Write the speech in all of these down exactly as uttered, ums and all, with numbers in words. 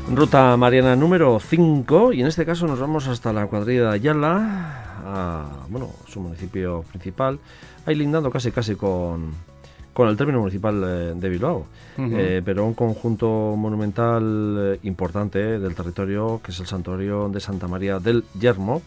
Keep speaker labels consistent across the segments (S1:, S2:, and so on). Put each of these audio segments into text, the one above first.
S1: Ruta mariana número cinco, y en este caso nos vamos hasta la cuadrilla de Ayala, a, bueno, su municipio principal, ahí lindando casi casi con, con el término municipal eh, de Bilbao, uh-huh. eh, pero un conjunto monumental eh, importante eh, del territorio, que es el santuario de Santa María del Yermo,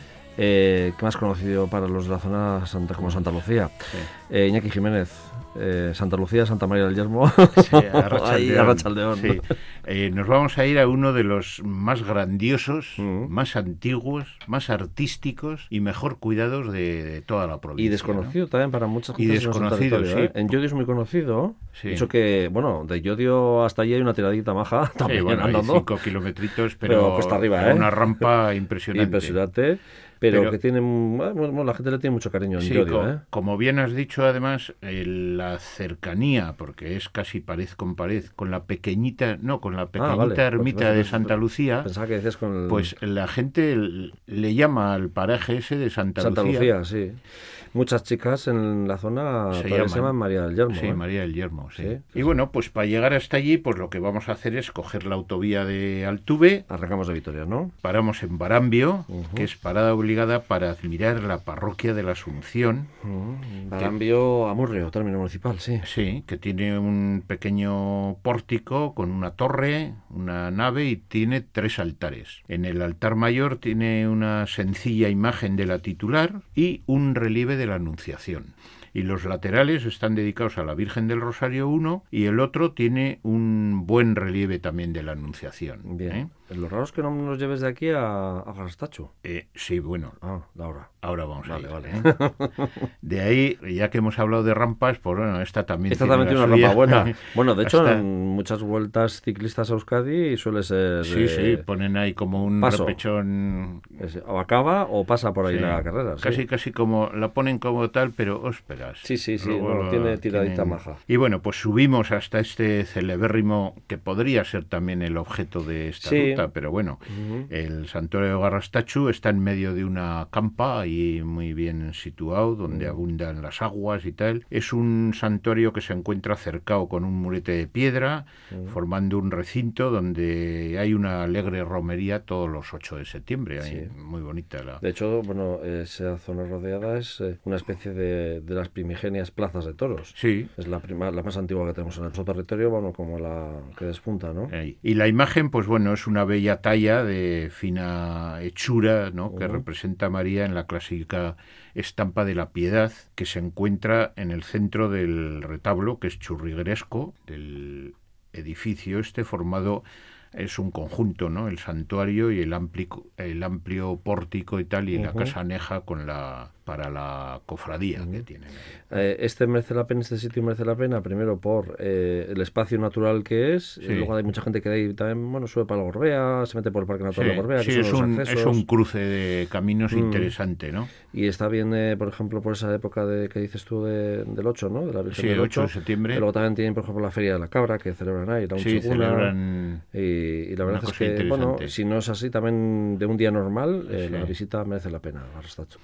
S1: eh, que más conocido para los de la zona Santa, como Santa Lucía. Sí. Eh, Iñaki Jiménez, eh, Santa Lucía, Santa María del Yermo,
S2: sí, Arrachaldeón.
S1: Arrachaldeón.
S2: Sí. Eh, nos vamos a ir a uno de los más grandiosos, uh-huh. más antiguos, más artísticos y mejor cuidados de, de toda la provincia.
S1: Y desconocido, ¿no? También para muchas
S2: gente. Y desconocido, sí.
S1: ¿eh? En Llodio es muy conocido. Sí. Eso que, bueno, de Llodio hasta allí hay una tiradita maja. También
S2: sí, bueno,
S1: andando.
S2: hay cinco kilometritos, pero,
S1: pero cuesta arriba, ¿eh?
S2: Una rampa impresionante.
S1: Impresionante. Pero, pero que tiene, bueno, la gente le tiene mucho cariño en
S2: sí,
S1: Llodio,
S2: co-
S1: ¿eh?
S2: Como bien has dicho, además, eh, la cercanía, porque es casi pared con pared, con la pequeñita, no, con la pequeñita ah, vale. ermita pues, pues, de Santa Lucía,
S1: pensaba que decías con el...
S2: pues la gente le llama al paraje ese de Santa,
S1: Santa
S2: Lucía.
S1: Lucía, sí. Muchas chicas en la zona
S2: se,
S1: llaman, se llaman María del Yermo.
S2: Sí,
S1: ¿eh?
S2: María del Yermo, sí.
S1: sí.
S2: Y bueno, pues para llegar hasta allí, pues lo que vamos a hacer es coger la autovía de Altuve.
S1: Arrancamos de Vitoria, ¿no?
S2: Paramos en Barambio, uh-huh. que es parada obligada para admirar la parroquia de la Asunción.
S1: Uh-huh. Barambio, que, Amurrio, término municipal, sí.
S2: Sí, que tiene un pequeño pórtico con una torre, una nave y tiene tres altares. En el altar mayor tiene una sencilla imagen de la titular y un relieve de la Anunciación. Y los laterales están dedicados a la Virgen del Rosario uno y el otro tiene un buen relieve también de la Anunciación.
S1: Bien.
S2: ¿eh?
S1: Lo raro es que no nos lleves de aquí a, a Garastacho.
S2: Eh, sí, bueno.
S1: Ah, ahora.
S2: Ahora vamos
S1: vale,
S2: a ir.
S1: Vale,
S2: ¿eh? De ahí, ya que hemos hablado de rampas, pues bueno, esta también
S1: esta
S2: tiene,
S1: también tiene una
S2: suya.
S1: rampa buena. Bueno, de hecho,
S2: Hasta...
S1: en muchas vueltas ciclistas a Euskadi suele ser...
S2: Sí,
S1: eh,
S2: sí, ponen ahí como un
S1: paso.
S2: repechón...
S1: Es, o acaba o pasa por ahí sí. la carrera.
S2: Casi,
S1: sí.
S2: casi como, la ponen como tal, pero ósperas.
S1: Sí, sí, sí, no, tiene tiradita
S2: tienen...
S1: maja.
S2: Y bueno, pues subimos hasta este celebérrimo, que podría ser también el objeto de esta
S1: sí.
S2: ruta, pero bueno,
S1: uh-huh.
S2: el santuario de Garrastachu está en medio de una campa, ahí muy bien situado, donde uh-huh. abundan las aguas y tal. Es un santuario que se encuentra cercado con un murete de piedra, uh-huh. formando un recinto donde hay una alegre romería todos los ocho de septiembre, ahí, sí. muy bonita. La...
S1: De hecho, bueno, esa zona rodeada es eh, una especie de, de las primigenias plazas de toros.
S2: Sí.
S1: Es la, prima, la más antigua que tenemos en nuestro territorio, bueno, como la que despunta, ¿no?
S2: Ahí. Y la imagen, pues bueno, es una bella talla de fina hechura, ¿no? Uh-huh. que representa a María en la clásica estampa de la Piedad, que se encuentra en el centro del retablo, que es churrigueresco, del edificio este formado... Es un conjunto, ¿no? El santuario y el amplio, el amplio pórtico y tal, y uh-huh. la casa aneja con la para la cofradía uh-huh. que tienen.
S1: Eh, este merece la pena, este sitio merece la pena, primero por eh, el espacio natural que es, sí. y luego hay mucha gente que de ahí también, bueno, sube para la Gorbea, se mete por el Parque Natural
S2: sí,
S1: de Gorbea,
S2: sí,
S1: que
S2: es,
S1: son
S2: un,
S1: los accesos.
S2: es un cruce de caminos mm. interesante, ¿no?
S1: Y está bien, eh, por ejemplo, por esa época de que dices tú de, del ocho, ¿no? De la Virgen
S2: sí,
S1: del
S2: ocho de septiembre.
S1: Y luego también tienen, por ejemplo, la Feria de la Cabra, que celebran ahí, la
S2: sí,
S1: Unchiguna,
S2: celebran
S1: y, y la verdad es que, bueno, si no es así, también de un día normal, eh, sí. la visita merece la pena, Garrastacho.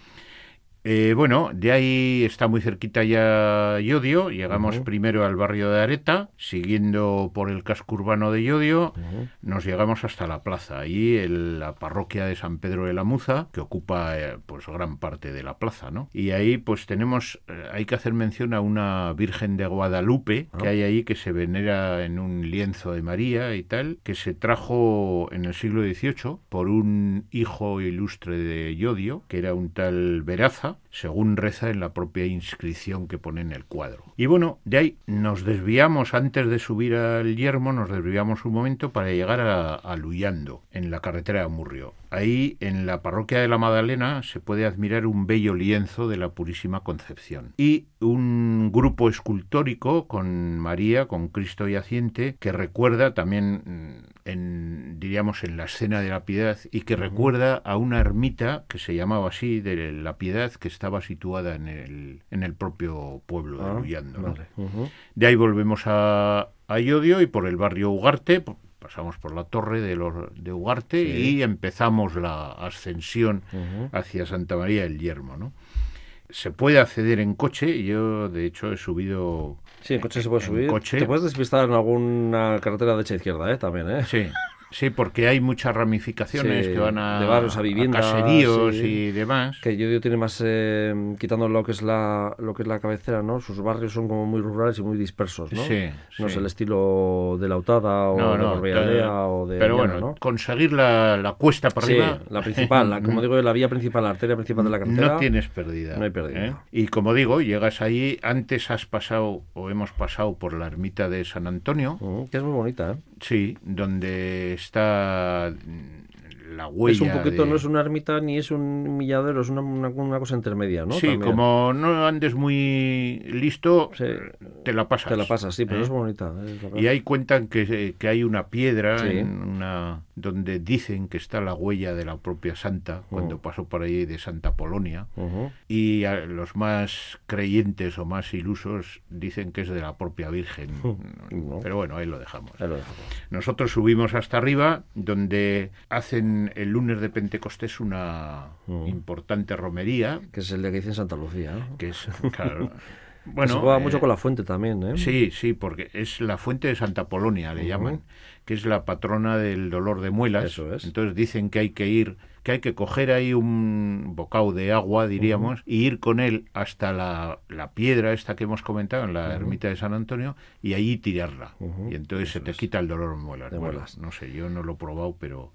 S2: Eh, bueno, de ahí está muy cerquita ya Llodio, llegamos uh-huh. primero al barrio de Areta, siguiendo por el casco urbano de Llodio, uh-huh. nos llegamos hasta la plaza, ahí el, la parroquia de San Pedro de la Muza, que ocupa eh, pues gran parte de la plaza, ¿no? Y ahí pues tenemos, eh, hay que hacer mención a una Virgen de Guadalupe, uh-huh. que hay ahí que se venera en un lienzo de María y tal, que se trajo en el siglo dieciocho por un hijo ilustre de Llodio, que era un tal Veraza, según reza en la propia inscripción que pone en el cuadro. Y bueno, de ahí nos desviamos, antes de subir al Yermo, nos desviamos un momento para llegar a, a Luyando, en la carretera de Amurrio. Ahí, en la parroquia de la Magdalena, se puede admirar un bello lienzo de la Purísima Concepción. Y un grupo escultórico con María, con Cristo yaciente, que recuerda también, en, diríamos, en la escena de la Piedad, y que uh-huh. recuerda a una ermita que se llamaba así, de la Piedad, que estaba situada en el, en el propio pueblo de ah, Luyando, ¿no?
S1: Vale. Uh-huh.
S2: De ahí volvemos a, a Llodio y por el barrio Ugarte, pasamos por la torre de, los, de Ugarte sí. y empezamos la ascensión uh-huh. hacia Santa María del Yermo, ¿no? Se puede acceder en coche, yo de hecho he subido...
S1: Sí, en coche se puede
S2: en
S1: subir.
S2: Coche.
S1: Te puedes despistar en alguna carretera derecha e izquierda, ¿eh? También, ¿eh?
S2: Sí. Sí, porque hay muchas ramificaciones
S1: Sí,
S2: que van a,
S1: de barrios a viviendas,
S2: a caseríos
S1: sí.
S2: y demás.
S1: Que Llodio tiene más, eh, quitando lo que es la lo que es la cabecera, ¿no? Sus barrios son como muy rurales y muy dispersos, ¿no?
S2: Sí,
S1: No es
S2: sí.
S1: el estilo de Lautada o
S2: No,
S1: de
S2: no,
S1: Gorbea
S2: ta-
S1: o de
S2: pero
S1: Llana,
S2: bueno,
S1: ¿no?
S2: conseguir la, la cuesta para
S1: Sí,
S2: arriba.
S1: la principal, la, como digo, la vía principal, la arteria principal de la carretera.
S2: No tienes pérdida.
S1: No hay pérdida.
S2: ¿eh? Y como digo, llegas ahí, antes has pasado o hemos pasado por la ermita de San Antonio,
S1: Mm, que es muy bonita, ¿eh?
S2: sí, donde está la huella
S1: Es un poquito,
S2: de...
S1: no es una ermita ni es un milladero, es una, una, una cosa intermedia, ¿no?
S2: Sí,
S1: También.
S2: como no andes muy listo,
S1: Sí.
S2: te la pasas.
S1: Te la pasas, sí, pero
S2: ¿eh?
S1: es bonita. Es verdad.
S2: Y ahí cuentan que, que hay una piedra
S1: Sí.
S2: en una, donde dicen que está la huella de la propia santa, cuando
S1: Mm.
S2: pasó por ahí de Santa Polonia.
S1: Ujú.
S2: Y a los más creyentes o más ilusos dicen que es de la propia Virgen.
S1: No.
S2: Pero bueno, ahí lo dejamos.
S1: Ahí lo dejamos.
S2: Nosotros subimos hasta arriba, donde hacen el lunes de Pentecostés una
S1: Mm.
S2: importante romería,
S1: Que es el de que dicen Santa Lucía, ¿no?
S2: que es, claro,
S1: Que
S2: bueno...
S1: se juega
S2: eh,
S1: mucho con la fuente también, ¿eh?
S2: Sí, sí, porque es la fuente de Santa Polonia, le
S1: Ujú.
S2: llaman, que es la patrona del dolor de muelas.
S1: Eso es.
S2: Entonces dicen que hay que ir, que hay que coger ahí un bocado de agua, diríamos, uh-huh. y ir con él hasta la, la piedra esta que hemos comentado en la uh-huh. ermita de San Antonio y allí tirarla. Uh-huh. Y entonces Eso se te es. quita el dolor de muelas.
S1: De
S2: bueno,
S1: muelas.
S2: No sé, yo no lo he probado, pero...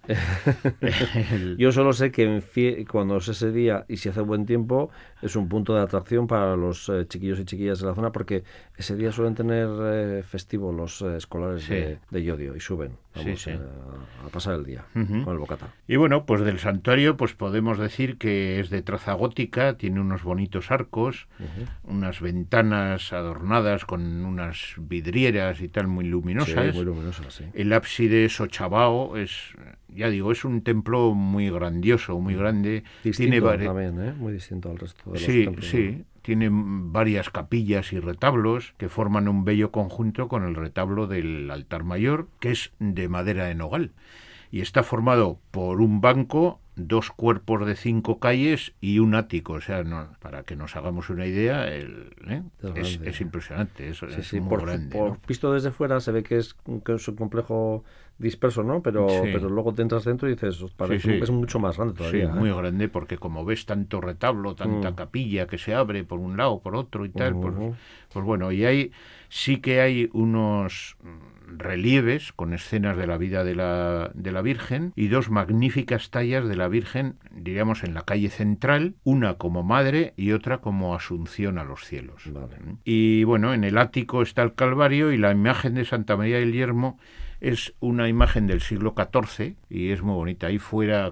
S1: el... Yo solo sé que en fie... cuando es ese día y si hace buen tiempo es un punto de atracción para los eh, chiquillos y chiquillas de la zona porque ese día suelen tener eh, festivo los eh, escolares sí. de, de Llodio y suben vamos, sí, sí. Eh, a pasar el día uh-huh. con el bocata.
S2: Y bueno, pues del santuario pues podemos decir que es de traza gótica, tiene unos bonitos arcos, uh-huh. unas ventanas adornadas con unas vidrieras y tal muy luminosas.
S1: Sí, muy luminosas, sí.
S2: El ábside es ochavao, es, ya digo, es un templo muy grandioso, muy grande.
S1: Distinto
S2: tiene vari...
S1: también, ¿eh? Muy distinto al resto de los
S2: sí,
S1: templos.
S2: Sí,
S1: ¿no?
S2: sí. Tiene varias capillas y retablos que forman un bello conjunto con el retablo del altar mayor, que es de madera de nogal. Y está formado por un banco, dos cuerpos de cinco calles y un ático. O sea, no, para que nos hagamos una idea, el, ¿eh? es, es impresionante, es, sí, es
S1: sí,
S2: muy
S1: por,
S2: grande.
S1: Por
S2: ¿no?
S1: visto desde fuera se ve que es, que es un complejo disperso, ¿no? Pero, sí. pero luego te entras dentro y dices, parece sí, sí. que es mucho más grande todavía.
S2: Sí,
S1: ¿eh?
S2: muy grande, porque como ves tanto retablo, tanta mm. capilla que se abre por un lado, por otro y tal, uh-huh. pues, pues bueno, y hay sí que hay unos relieves con escenas de la vida de la, de la Virgen y dos magníficas tallas de la Virgen, diríamos, en la calle central, una como madre y otra como Asunción a los cielos.
S1: Vale.
S2: Y bueno, en el ático está el Calvario y la imagen de Santa María del Yermo es una imagen del siglo catorce y es muy bonita. Ahí fuera,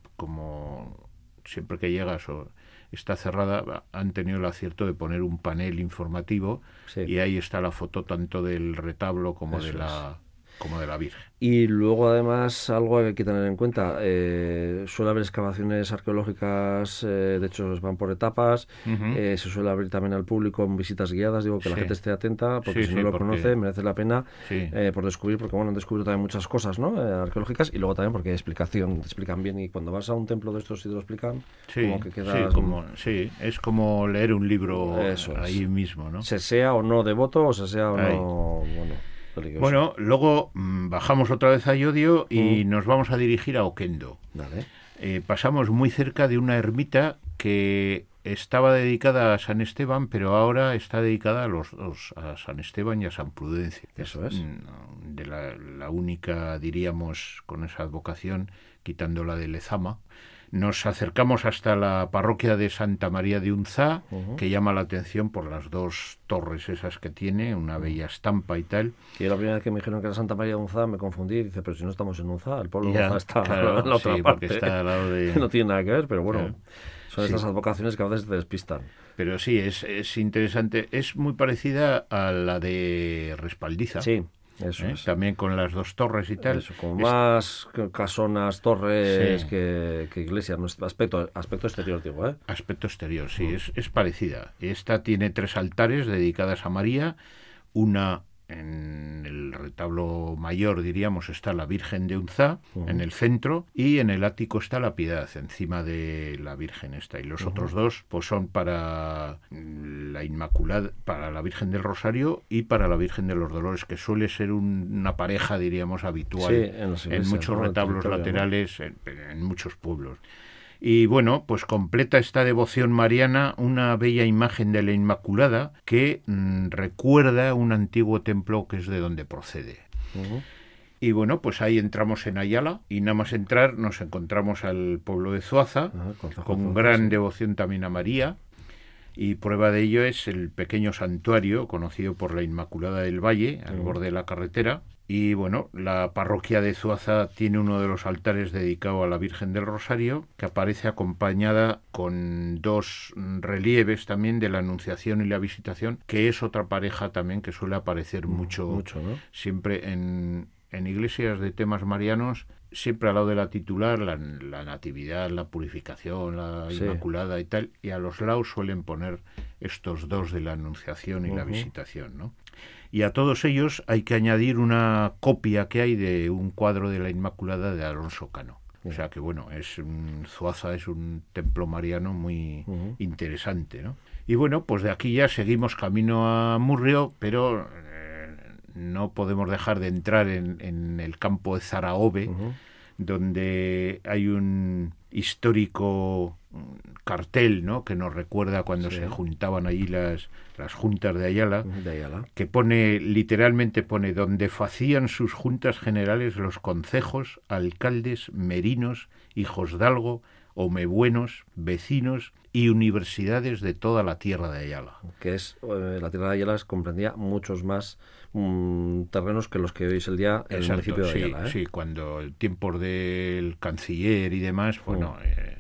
S2: como siempre que llegas o está cerrada, han tenido el acierto de poner un panel informativo sí. y ahí está la foto tanto del retablo como Eso de la es. como de la Virgen.
S1: Y luego además algo que hay que tener en cuenta, eh, suele haber excavaciones arqueológicas, eh, de hecho van por etapas, uh-huh. eh, se suele abrir también al público en visitas guiadas, digo que sí. la gente esté atenta porque sí, si no sí, lo porque... conoce merece la pena sí. eh, por descubrir, porque bueno, han descubierto también muchas cosas, ¿no? Eh, arqueológicas y luego también porque hay explicación, te explican bien y cuando vas a un templo de estos y te lo explican,
S2: sí,
S1: como que quedas...
S2: Sí, como, sí, es como leer un libro Eso ahí es. mismo, ¿no?
S1: Se sea o no devoto o se sea o
S2: ahí.
S1: no... Bueno, peligroso.
S2: Bueno, luego mmm, bajamos otra vez a Llodio y mm. nos vamos a dirigir a Oquendo.
S1: Vale.
S2: Eh, pasamos muy cerca de una ermita que estaba dedicada a San Esteban, pero ahora está dedicada a los dos, a San Esteban y a San Prudencio.
S1: Eso es.
S2: De la, la única, diríamos, con esa advocación, quitándola de Lezama. Nos acercamos hasta la parroquia de Santa María de Unzá, uh-huh. que llama la atención por las dos torres esas que tiene, una bella estampa y tal.
S1: Y la primera vez que me dijeron que era Santa María de Unzá me confundí y dice, pero si no estamos en Unzá, el pueblo de Unzá está
S2: claro,
S1: en la otra
S2: sí,
S1: parte.
S2: Está al lado de...
S1: No tiene nada que ver, pero bueno, claro. son
S2: sí.
S1: estas advocaciones que a veces te despistan.
S2: Pero sí, es, es interesante. Es muy parecida a la de Respaldiza.
S1: Sí. Eso
S2: ¿Eh?
S1: es.
S2: También con las dos torres y tal.
S1: Eso, con
S2: es...
S1: más casonas, torres
S2: sí.
S1: que, que iglesias. Aspecto, aspecto exterior, digo, ¿eh?
S2: Aspecto exterior, sí, mm. es, es parecida. Esta tiene tres altares dedicadas a María. Una, en el retablo mayor, diríamos, está la Virgen de Unzá, uh-huh. en el centro, y en el ático está la Piedad, encima de la Virgen esta. Y los uh-huh. otros dos, pues son para la Inmaculada, para la Virgen del Rosario y para la Virgen de los Dolores, que suele ser un, una pareja, diríamos, habitual
S1: sí, en, iglesias,
S2: en muchos
S1: ¿no?
S2: retablos laterales, ¿no? en, en muchos pueblos. Y bueno, pues completa esta devoción mariana una bella imagen de la Inmaculada que mmm, recuerda un antiguo templo que es de donde procede. Uh-huh. Y bueno, pues ahí entramos en Ayala y nada más entrar nos encontramos al pueblo de Zuaza, uh-huh, con Zuaza, gran sí. devoción también a María. Y prueba de ello es el pequeño santuario conocido por la Inmaculada del Valle, al uh-huh. borde de la carretera. Y bueno, la parroquia de Zuaza tiene uno de los altares dedicado a la Virgen del Rosario, que aparece acompañada con dos relieves también de la Anunciación y la Visitación, que es otra pareja también que suele aparecer mucho,
S1: mucho ¿no?
S2: siempre en, en iglesias de temas marianos, siempre al lado de la titular, la, la Natividad, la Purificación, la sí. Inmaculada y tal, y a los lados suelen poner estos dos de la Anunciación y uh-huh. la Visitación, ¿no? Y a todos ellos hay que añadir una copia que hay de un cuadro de la Inmaculada de Alonso Cano. O sea que bueno, es un, Zuaza es un templo mariano muy uh-huh. interesante, ¿no? Y bueno, pues de aquí ya seguimos camino a Murrio, pero eh, no podemos dejar de entrar en, en el campo de Zaraove, uh-huh. donde hay un histórico cartel, ¿no?, que nos recuerda cuando sí. se juntaban allí las, las juntas de Ayala,
S1: de Ayala,
S2: que pone, literalmente pone, donde facían sus juntas generales los concejos, alcaldes, merinos, hijos dalgo, homebuenos, vecinos y universidades de toda la tierra de Ayala.
S1: Que es, eh, la tierra de Ayala comprendía muchos más mm, terrenos que los que hoy es el día en el municipio de
S2: sí,
S1: Ayala. ¿eh?
S2: Sí, cuando el tiempo del canciller y demás, bueno... Mm. Eh,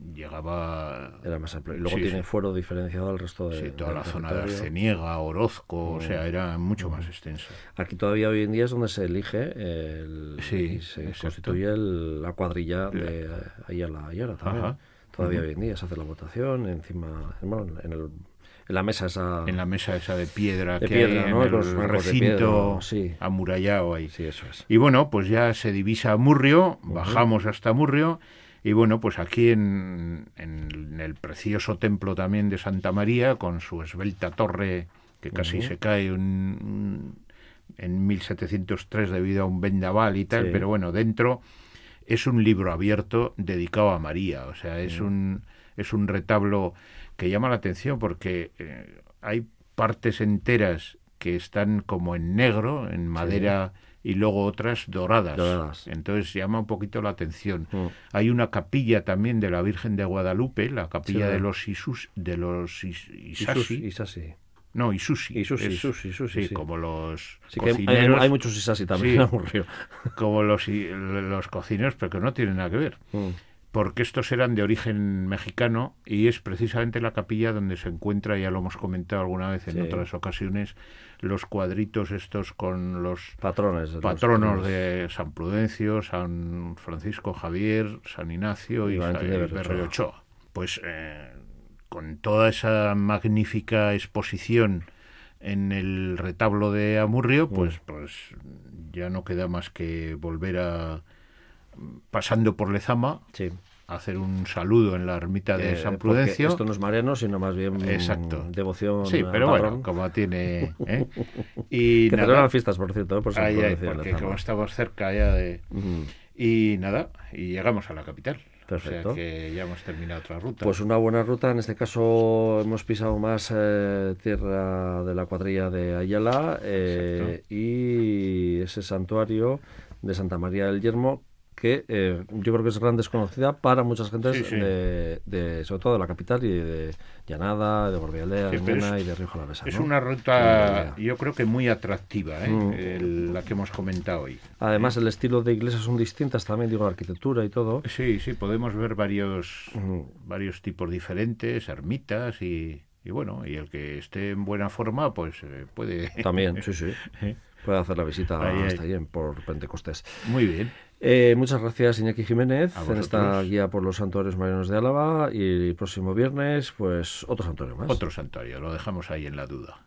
S2: llegaba...
S1: Era más amplio. Y luego sí, tiene sí. fuero diferenciado al resto de...
S2: Sí, toda la zona de Arceniega, Orozco, mm. o sea, era mucho mm. más extenso.
S1: Aquí todavía hoy en día es donde se elige el,
S2: sí,
S1: y se exacto. constituye el, la cuadrilla de Ayala Ayala también. Ajá. Todavía uh-huh. hoy en día se hace la votación encima, bueno, en el... En la mesa esa...
S2: En la mesa esa de piedra
S1: de
S2: que
S1: piedra,
S2: hay
S1: ¿no?
S2: en el recinto piedra, sí. amurallado ahí.
S1: Sí, eso es.
S2: Y bueno, pues ya se divisa a Murrio, uh-huh. bajamos hasta Murrio. Y bueno, pues aquí en, en el precioso templo también de Santa María, con su esbelta torre que casi uh-huh. se cae un, un, en mil setecientos tres debido a un vendaval y tal, sí. pero bueno, dentro es un libro abierto dedicado a María, o sea, es, uh-huh. un, es un retablo que llama la atención porque eh, hay partes enteras que están como en negro, en madera... Sí. y luego otras doradas.
S1: doradas.
S2: Entonces llama un poquito la atención. Mm. Hay una capilla también de la Virgen de Guadalupe, la capilla sí, de los Isus, de los is, Isasi.
S1: Isasi.
S2: No, Isusi.
S1: Isusi, es, Isusi, Isusi
S2: sí,
S1: sí.
S2: como los
S1: sí,
S2: cocineros.
S1: Hay, hay muchos Isasi también,
S2: sí,
S1: aburrido.
S2: Como los, los cocineros, pero que no tienen nada que ver. Mm. Porque estos eran de origen mexicano y es precisamente la capilla donde se encuentra, ya lo hemos comentado alguna vez en sí. otras ocasiones, los cuadritos estos con los
S1: patrones,
S2: patronos
S1: los...
S2: de San Prudencio, San Francisco Javier, San Ignacio y, y Berrio Ochoa. Pues eh, con toda esa magnífica exposición en el retablo de Amurrio, pues, mm. pues ya no queda más que volver a... pasando por Lezama,
S1: sí.
S2: hacer un saludo en la ermita de eh, San Prudencio.
S1: Esto no es mariano, sino más bien
S2: Exacto.
S1: devoción.
S2: Sí, pero
S1: patrón.
S2: Bueno, como tiene... ¿eh? Y
S1: que celebran fiestas, por cierto, ¿eh? por San
S2: ay,
S1: Prudencio.
S2: Ay, porque como estamos cerca ya de... Uh-huh. Y nada, y llegamos a la capital.
S1: Perfecto.
S2: O sea que ya hemos terminado otra ruta.
S1: Pues una buena ruta, en este caso hemos pisado más eh, tierra de la cuadrilla de Ayala eh, y ese santuario de Santa María del Yermo, que eh, yo creo que es gran desconocida para muchas gentes, sí, sí. De, de, sobre todo de la capital y de Llanada, de Gordialdea, sí, de Mena y de Río Jalavesa.
S2: Es
S1: ¿no?
S2: una ruta, yo creo que muy atractiva, ¿eh? mm. el, la que hemos comentado hoy.
S1: Además,
S2: ¿eh?
S1: el estilo de iglesias son distintas también, digo, la arquitectura y todo.
S2: Sí, sí, podemos ver varios, mm. varios tipos diferentes, ermitas y, y bueno, y el que esté en buena forma, pues eh, puede...
S1: También, sí, sí. Puede hacer la visita ahí, hasta allí por Pentecostés.
S2: Muy bien.
S1: Eh, muchas gracias, Iñaki Jiménez, en esta guía por los santuarios marianos de Álava, y el próximo viernes, pues otro santuario más.
S2: Otro santuario, lo dejamos ahí en la duda.